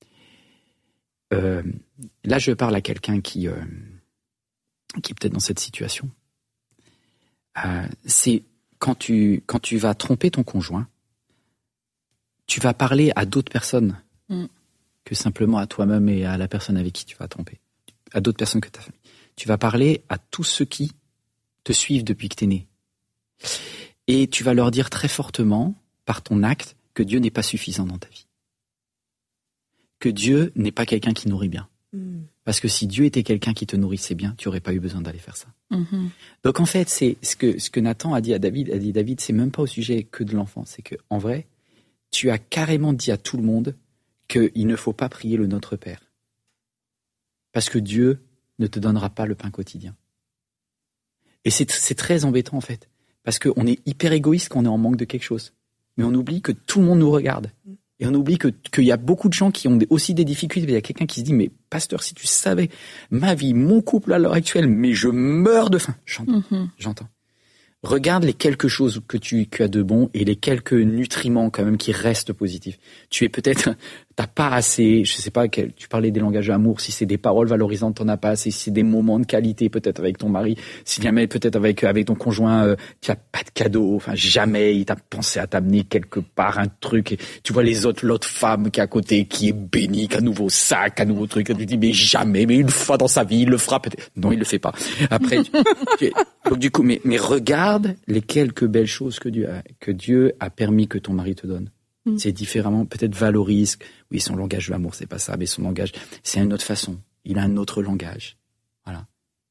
euh, Là, je parle à quelqu'un qui, euh, qui est peut-être dans cette situation. Euh, c'est Quand tu, quand tu vas tromper ton conjoint, tu vas parler à d'autres personnes mm. que simplement à toi-même et à la personne avec qui tu vas tromper. À d'autres personnes que ta famille. Tu vas parler à tous ceux qui te suivent depuis que tu es né. Et tu vas leur dire très fortement, par ton acte, que Dieu n'est pas suffisant dans ta vie. Que Dieu n'est pas quelqu'un qui nourrit bien. Mm. Parce que si Dieu était quelqu'un qui te nourrissait bien, tu n'aurais pas eu besoin d'aller faire ça. Mm-hmm. Donc en fait, c'est ce que ce que Nathan a dit à David. A dit David, c'est même pas au sujet que de l'enfant. C'est que en vrai, tu as carrément dit à tout le monde qu'il ne faut pas prier le Notre Père, parce que Dieu ne te donnera pas le pain quotidien. Et c'est c'est très embêtant en fait, parce qu'on est hyper égoïste quand on est en manque de quelque chose, mais on oublie que tout le monde nous regarde. Et on oublie que qu'il y a beaucoup de gens qui ont aussi des difficultés. Il y a quelqu'un qui se dit, mais pasteur, si tu savais ma vie, mon couple à l'heure actuelle, mais je meurs de faim. J'entends, mm-hmm. j'entends. Regarde les quelque chose que tu, tu as de bon et les quelques nutriments quand même qui restent positifs. Tu es peut-être, t'as pas assez, je sais pas, quel, tu parlais des langages de l'amour, si c'est des paroles valorisantes, t'en as pas assez, si c'est des moments de qualité, peut-être avec ton mari, si jamais, peut-être avec, avec ton conjoint, euh, tu as pas de cadeau, enfin, jamais il t'a pensé à t'amener quelque part un truc, et tu vois les autres, l'autre femme qui est à côté, qui est bénie, qui a un nouveau sac, un nouveau truc, et tu dis, mais jamais, mais une fois dans sa vie, il le fera peut-être. Non, il le fait pas. Après, tu, tu, donc du coup, mais, mais regarde les quelques belles choses que Dieu a, que Dieu a permis que ton mari te donne. Mmh. C'est différemment, peut-être valorise, oui, son langage de l'amour, c'est pas ça, mais son langage, c'est une autre façon. Il a un autre langage. Voilà.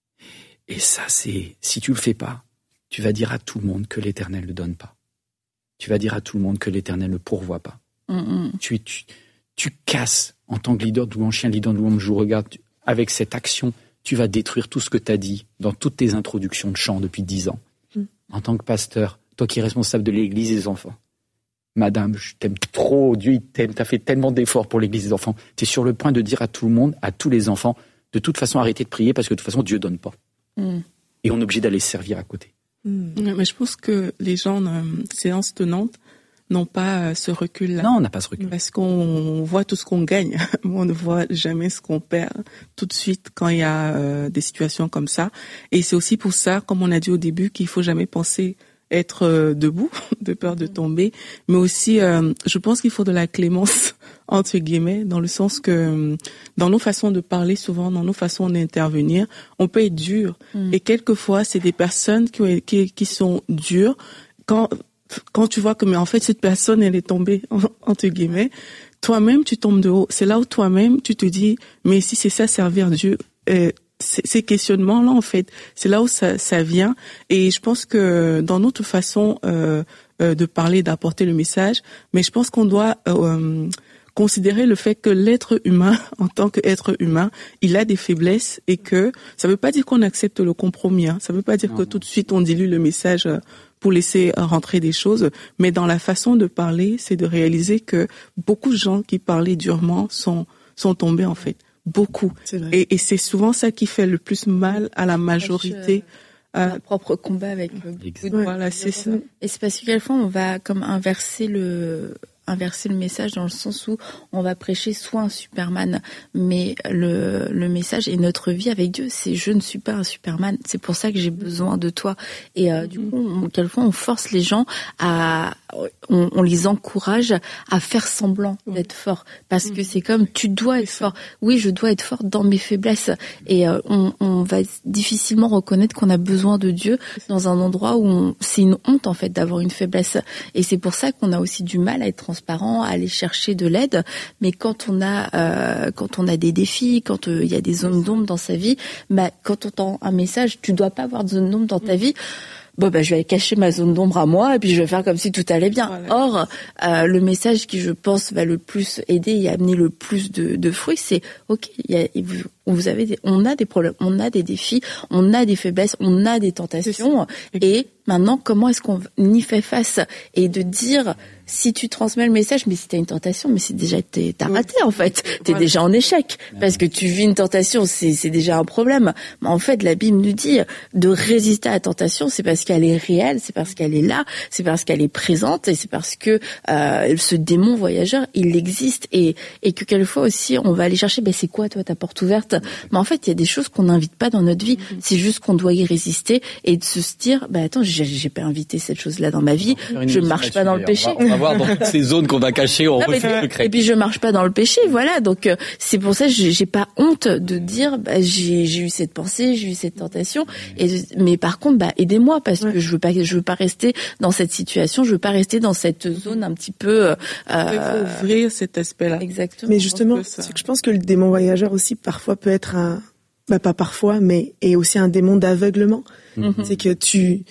Et ça, c'est, si tu le fais pas, tu vas dire à tout le monde que l'Éternel ne donne pas. Tu vas dire à tout le monde que l'Éternel ne pourvoit pas. Mmh. Tu, tu, tu casses, en tant que leader de louange, chien leader de louange, je regarde, tu, avec cette action, tu vas détruire tout ce que tu as dit dans toutes tes introductions de chant depuis dix ans. Mmh. En tant que pasteur, toi qui es responsable de l'église et des enfants, Madame, je t'aime trop, Dieu il t'aime, t'as fait tellement d'efforts pour l'église des enfants. T'es sur le point de dire à tout le monde, à tous les enfants, de toute façon arrêtez de prier parce que de toute façon Dieu donne pas. Mm. Et on est obligé d'aller se servir à côté. Mm. Mais je pense que les gens, euh, séances tenantes, n'ont pas ce recul-là. Non, on n'a pas ce recul. Parce qu'on voit tout ce qu'on gagne. On ne voit jamais ce qu'on perd tout de suite quand il y a euh, des situations comme ça. Et c'est aussi pour ça, comme on a dit au début, qu'il faut jamais penser être euh, debout, de peur de tomber, mais aussi, euh, je pense qu'il faut de la clémence, entre guillemets, dans le sens que euh, dans nos façons de parler, souvent, dans nos façons d'intervenir, on peut être dur. Mm. Et quelquefois, c'est des personnes qui, qui, qui sont dures. Quand, quand tu vois que, mais en fait, cette personne, elle est tombée, entre guillemets, toi-même, tu tombes de haut. C'est là où toi-même, tu te dis, mais si c'est ça, servir Dieu, euh, ces questionnements-là, en fait, c'est là où ça, ça vient. Et je pense que dans notre façon euh, euh, de parler, d'apporter le message, mais je pense qu'on doit euh, considérer le fait que l'être humain, en tant qu'être humain, il a des faiblesses et que ça ne veut pas dire qu'on accepte le compromis. Hein. Ça ne veut pas dire non, que non. tout de suite on dilue le message pour laisser rentrer des choses. Mais dans la façon de parler, c'est de réaliser que beaucoup de gens qui parlaient durement sont sont tombés en fait. Beaucoup. Et, et c'est souvent ça qui fait le plus mal à la majorité. Euh, un propre combat avec le goût. Ouais, voilà, c'est ça. Et c'est parce que quelquefois on va comme inverser le inverser le message dans le sens où on va prêcher soit un Superman, mais le le message et notre vie avec Dieu, c'est je ne suis pas un Superman. C'est pour ça que j'ai besoin de toi. Et euh, mm-hmm. du coup, on, quelquefois on force les gens à, on, on les encourage à faire semblant mm-hmm. d'être fort, parce mm-hmm. que c'est comme tu dois être fort. Oui, je dois être fort dans mes faiblesses. Et euh, on, on va difficilement reconnaître qu'on a besoin de Dieu dans un endroit où on, c'est une honte en fait d'avoir une faiblesse. Et c'est pour ça qu'on a aussi du mal à être transparent, à aller chercher de l'aide. Mais quand on a euh, quand on a des défis, quand il euh, y a des zones d'ombre dans sa vie, bah quand on entend un message, tu dois pas avoir de zone d'ombre dans ta vie. Bon bah je vais cacher ma zone d'ombre à moi et puis je vais faire comme si tout allait bien. Voilà. Or euh, le message qui je pense va le plus aider et amener le plus de, de fruits, c'est ok, il y a, vous, vous avez des, on a des problèmes, on a des défis, on a des faiblesses, on a des tentations et maintenant comment est-ce qu'on y fait face et de dire si tu transmets le message, mais si t'as une tentation, mais c'est déjà t'es, t'as raté en fait, t'es voilà. déjà en échec parce que tu vis une tentation, c'est, c'est déjà un problème. Mais en fait, la Bible nous dit de résister à la tentation, c'est parce qu'elle est réelle, c'est parce qu'elle est là, c'est parce qu'elle est présente et c'est parce que euh, ce démon voyageur, il existe et et que quelquefois aussi on va aller chercher, ben c'est quoi toi ta porte ouverte? Mais en fait, il y a des choses qu'on n'invite pas dans notre vie, mm-hmm. c'est juste qu'on doit y résister et de se dire, ben attends, j'ai, j'ai pas invité cette chose-là dans ma vie, je marche pas dans le péché. On va, on va voir dans toutes ces zones qu'on va cacher, on refuse le secret. Et puis je marche pas dans le péché, voilà. Donc euh, c'est pour ça que j'ai, j'ai pas honte de dire, bah, j'ai, j'ai eu cette pensée, j'ai eu cette tentation. Et mais par contre, bah aidez-moi parce ouais. que je veux pas, je veux pas rester dans cette situation, je veux pas rester dans cette zone un petit peu. Euh, Il faut ouvrir cet aspect-là. Exactement. Mais justement, que ça... c'est que je pense que le démon voyageur aussi parfois peut être un, bah pas parfois, mais est aussi un démon d'aveuglement. Mm-hmm. C'est que tu,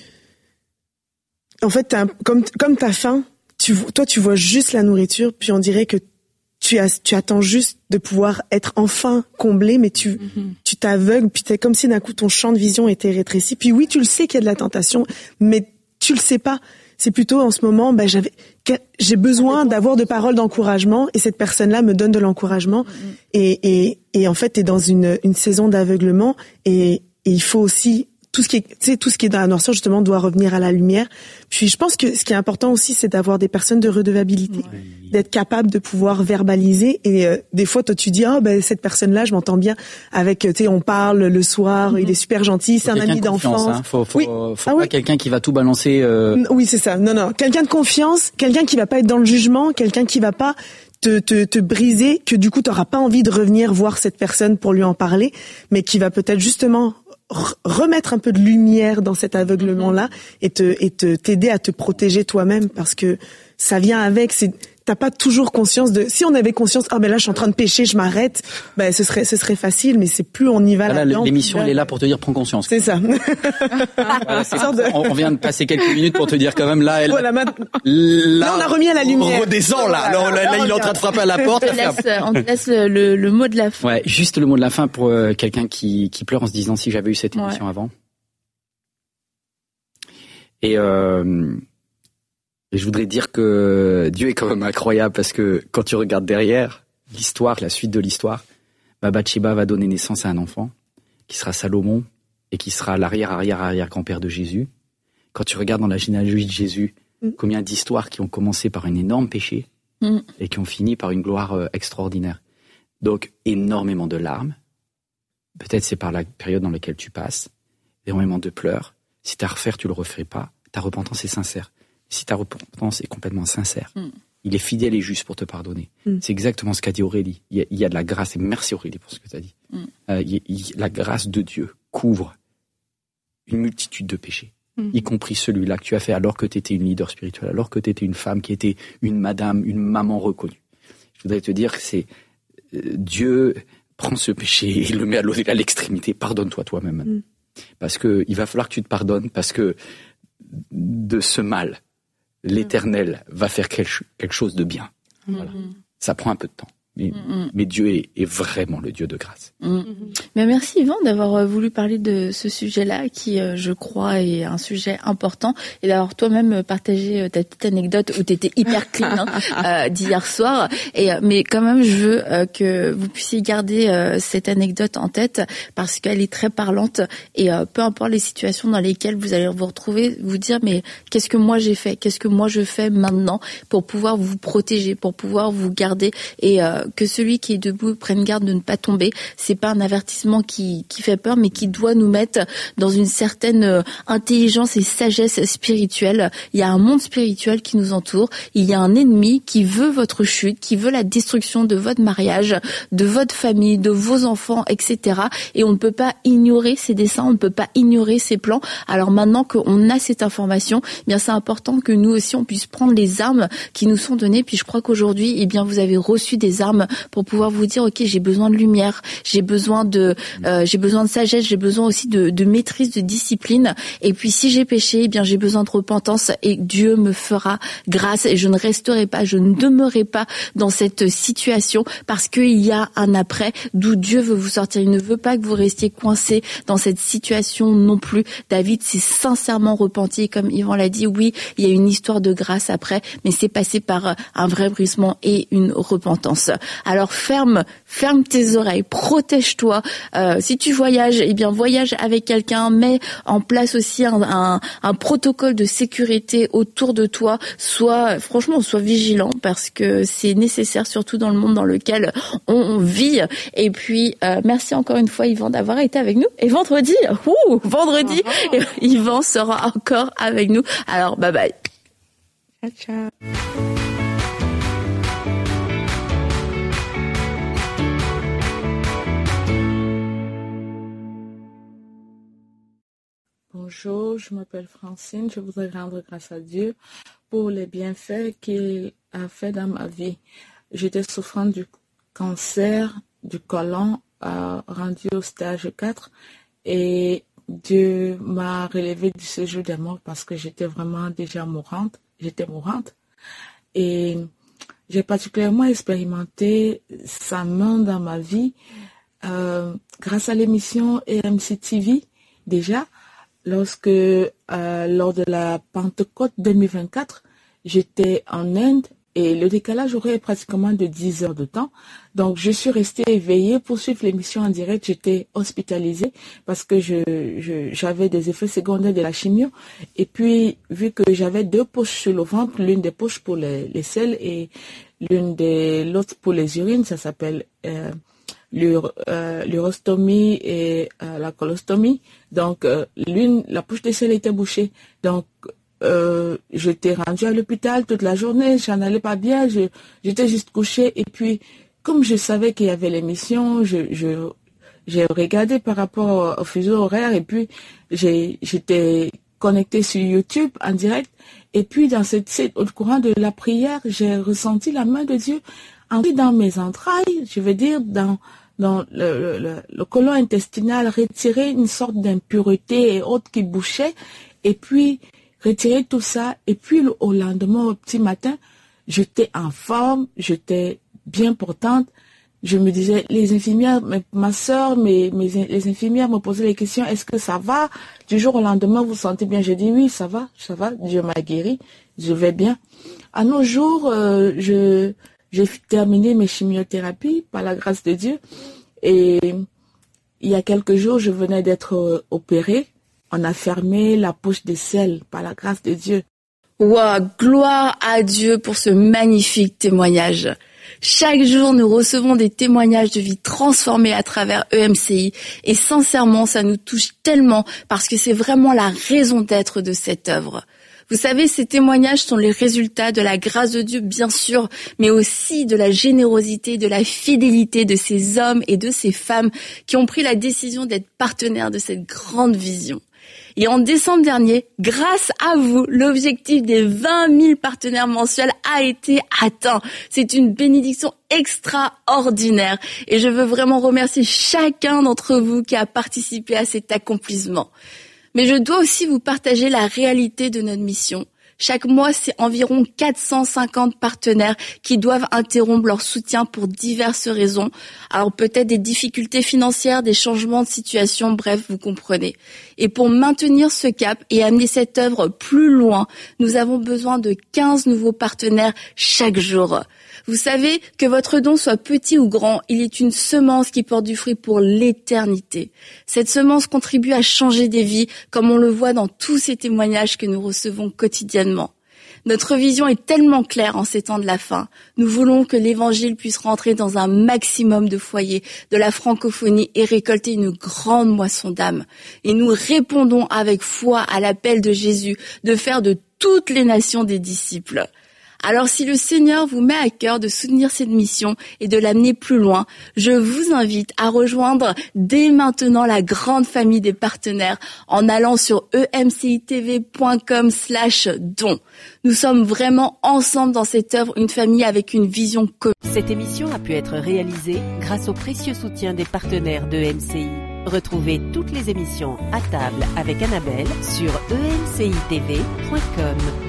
en fait, t'as, comme comme t'as faim. Tu, toi, tu vois juste la nourriture, puis on dirait que tu as, tu attends juste de pouvoir être enfin comblé, mais tu, mm-hmm. tu t'aveugles, puis t'es comme si d'un coup ton champ de vision était rétréci. Puis oui, tu le sais qu'il y a de la tentation, mais tu le sais pas. C'est plutôt en ce moment, ben j'avais, j'ai besoin d'avoir de paroles d'encouragement, et cette personne-là me donne de l'encouragement. Mm-hmm. Et, et, et en fait, t'es dans une, une saison d'aveuglement, et, et il faut aussi tout ce qui est, tu sais, tout ce qui est dans la noirceur justement doit revenir à la lumière. Puis je pense que ce qui est important aussi, c'est d'avoir des personnes de redevabilité, oui. d'être capable de pouvoir verbaliser. Et euh, des fois, toi, tu dis, oh ben cette personne-là, je m'entends bien avec, tu sais, on parle le soir, mm-hmm. il est super gentil, c'est faut un ami d'enfance. Hein. Faut, faut, oui. faut ah, pas oui. quelqu'un qui va tout balancer. Euh... Oui, c'est ça. Non, non, quelqu'un de confiance, quelqu'un qui va pas être dans le jugement, quelqu'un qui va pas te, te, te briser, que du coup, t'auras pas envie de revenir voir cette personne pour lui en parler, mais qui va peut-être justement remettre un peu de lumière dans cet aveuglement-là et te et te t'aider à te protéger toi-même, parce que ça vient avec. C'est t'as pas toujours conscience de. Si on avait conscience, ah ben là je suis en train de pécher, je m'arrête. Ben ce serait ce serait facile, mais c'est plus on y va là. Là, l'émission elle est là pour te dire prends conscience. C'est ça. Voilà, c'est ça. On, on vient de passer quelques minutes pour te dire quand même là. Elle, voilà, ma... là, là on a remis à la lumière. Redescend là. Alors là, là, là il est en train de frapper à la porte. On te laisse, on te laisse le, le mot de la fin. Ouais, juste le mot de la fin pour euh, quelqu'un qui qui pleure en se disant si j'avais eu cette émission ouais. avant. Et, euh, et je voudrais dire que Dieu est quand même incroyable, parce que quand tu regardes derrière l'histoire, la suite de l'histoire, bah Bathsheba va donner naissance à un enfant qui sera Salomon et qui sera l'arrière-arrière-arrière-grand-père de Jésus. Quand tu regardes dans la généalogie de Jésus, mm. combien d'histoires qui ont commencé par un énorme péché mm. et qui ont fini par une gloire euh, extraordinaire. Donc énormément de larmes. Peut-être c'est par la période dans laquelle tu passes. Énormément de pleurs. Si t'as à refaire, tu le referais pas. Ta repentance est sincère. Si ta repentance est complètement sincère, mm. il est fidèle et juste pour te pardonner. Mm. C'est exactement ce qu'a dit Aurélie. Il y a, il y a de la grâce, et merci Aurélie pour ce que tu as dit. Mm. Euh, il, il, la grâce de Dieu couvre une multitude de péchés, mm. y compris celui-là que tu as fait alors que tu étais une leader spirituelle, alors que tu étais une femme qui était une madame, une maman reconnue. Je voudrais te dire que c'est euh, Dieu prend ce péché et le met à l'extrémité. Pardonne-toi toi-même. Mm. Parce que il va falloir que tu te pardonnes, parce que de ce mal, l'Éternel va faire quelque chose de bien. Mm-hmm. Voilà. Ça prend un peu de temps. Mais, mm-hmm. mais Dieu est, est vraiment le Dieu de grâce. Mm-hmm. Mais merci Yvan d'avoir voulu parler de ce sujet-là qui, euh, je crois, est un sujet important, et d'avoir toi-même partagé ta petite anecdote où tu étais hyper clean hein, euh, d'hier soir. Et, mais quand même, je veux euh, que vous puissiez garder euh, cette anecdote en tête, parce qu'elle est très parlante, et euh, peu importe les situations dans lesquelles vous allez vous retrouver, vous dire mais qu'est-ce que moi j'ai fait, qu'est-ce que moi je fais maintenant pour pouvoir vous protéger, pour pouvoir vous garder, et euh, que celui qui est debout prenne garde de ne pas tomber. C'est pas un avertissement qui, qui fait peur, mais qui doit nous mettre dans une certaine intelligence et sagesse spirituelle. Il y a un monde spirituel qui nous entoure. Il y a un ennemi qui veut votre chute, qui veut la destruction de votre mariage, de votre famille, de vos enfants, et cetera. Et on ne peut pas ignorer ses desseins, on ne peut pas ignorer ses plans. Alors maintenant qu'on a cette information, eh bien c'est important que nous aussi on puisse prendre les armes qui nous sont données. Puis je crois qu'aujourd'hui, eh bien vous avez reçu des armes pour pouvoir vous dire ok, j'ai besoin de lumière, j'ai besoin de euh, j'ai besoin de sagesse, j'ai besoin aussi de, de maîtrise, de discipline, et puis si j'ai péché, eh bien j'ai besoin de repentance, et Dieu me fera grâce, et je ne resterai pas, je ne demeurerai pas dans cette situation, parce qu'il y a un après d'où Dieu veut vous sortir. Il ne veut pas que vous restiez coincés dans cette situation non plus. David s'est sincèrement repenti, comme Yvan l'a dit. Oui, il y a une histoire de grâce après, mais c'est passé par un vrai brisement et une repentance. Alors ferme, ferme tes oreilles, protège-toi. Euh, si tu voyages, eh bien voyage avec quelqu'un, mets en place aussi un, un, un protocole de sécurité autour de toi. Sois, franchement, sois vigilant, parce que c'est nécessaire, surtout dans le monde dans lequel on, on vit. Et puis, euh, merci encore une fois, Yvan, d'avoir été avec nous. Et vendredi, ouh, vendredi, uh-huh. Yvan sera encore avec nous. Alors, bye bye. Ciao, ciao. Bonjour, je m'appelle Francine. Je voudrais rendre grâce à Dieu pour les bienfaits qu'il a fait dans ma vie. J'étais souffrante du cancer du côlon, euh, rendu au stage quatre, et Dieu m'a relevée du séjour des morts parce que j'étais vraiment déjà mourante. J'étais mourante. Et j'ai particulièrement expérimenté sa main dans ma vie euh, grâce à l'émission A M C T V déjà. Lorsque, euh, lors de la Pentecôte deux mille vingt-quatre, j'étais en Inde Et le décalage horaire est pratiquement de dix heures de temps. Donc, je suis restée éveillée pour suivre l'émission en direct. J'étais hospitalisée parce que je, je, j'avais des effets secondaires de la chimio. Et puis, vu que j'avais deux poches sur le ventre, l'une des poches pour les, les selles et l'une des l'autre pour les urines, ça s'appelle euh, l'ur, euh, l'urostomie et euh, la colostomie. Donc, euh, l'une, la poche des selles était bouchée. Donc, Euh, j'étais rendue à l'hôpital toute la journée, j'en allais pas bien, je, j'étais juste couchée. Et puis, comme je savais qu'il y avait l'émission, je, je, j'ai regardé par rapport au fuseau horaire et puis j'ai, j'étais connectée sur YouTube en direct. Et puis, dans cette, cette, au courant de la prière, j'ai ressenti la main de Dieu entrer dans mes entrailles, je veux dire, dans, dans le, le, le, le côlon intestinal, retirer une sorte d'impureté et autres qui bouchaient. Et puis, retirer tout ça, et puis au lendemain, au petit matin, j'étais en forme, j'étais bien portante. Je me disais, les infirmières, ma soeur, mes, mes, les infirmières me posaient les questions, est-ce que ça va? Du jour au lendemain, vous vous sentez bien? J'ai dit oui, ça va, ça va, Dieu m'a guéri, je vais bien. À nos jours, euh, je, j'ai terminé mes chimiothérapies par la grâce de Dieu, et il y a quelques jours, je venais d'être euh, opérée. On a fermé la poche des selles par la grâce de Dieu. Wow, gloire à Dieu pour ce magnifique témoignage. Chaque jour, nous recevons des témoignages de vie transformées à travers E M C I et sincèrement, ça nous touche tellement parce que c'est vraiment la raison d'être de cette œuvre. Vous savez, ces témoignages sont les résultats de la grâce de Dieu, bien sûr, mais aussi de la générosité, de la fidélité de ces hommes et de ces femmes qui ont pris la décision d'être partenaires de cette grande vision. Et en décembre dernier, grâce à vous, l'objectif des vingt mille partenaires mensuels a été atteint. C'est une bénédiction extraordinaire. Et je veux vraiment remercier chacun d'entre vous qui a participé à cet accomplissement. Mais je dois aussi vous partager la réalité de notre mission. Chaque mois, c'est environ quatre cent cinquante partenaires qui doivent interrompre leur soutien pour diverses raisons. Alors peut-être des difficultés financières, des changements de situation, bref, vous comprenez. Et pour maintenir ce cap et amener cette œuvre plus loin, nous avons besoin de quinze nouveaux partenaires chaque jour. Vous savez, que votre don soit petit ou grand, il est une semence qui porte du fruit pour l'éternité. Cette semence contribue à changer des vies, comme on le voit dans tous ces témoignages que nous recevons quotidiennement. Notre vision est tellement claire en ces temps de la fin. Nous voulons que l'évangile puisse rentrer dans un maximum de foyers de la francophonie et récolter une grande moisson d'âmes. Et nous répondons avec foi à l'appel de Jésus de faire de toutes les nations des disciples. Alors si le Seigneur vous met à cœur de soutenir cette mission et de l'amener plus loin, je vous invite à rejoindre dès maintenant la grande famille des partenaires en allant sur emcitv.com slash don. Nous sommes vraiment ensemble dans cette œuvre, une famille avec une vision commune. Cette émission a pu être réalisée grâce au précieux soutien des partenaires de E M C I. Retrouvez toutes les émissions à table avec Annabelle sur e m c i t v point com.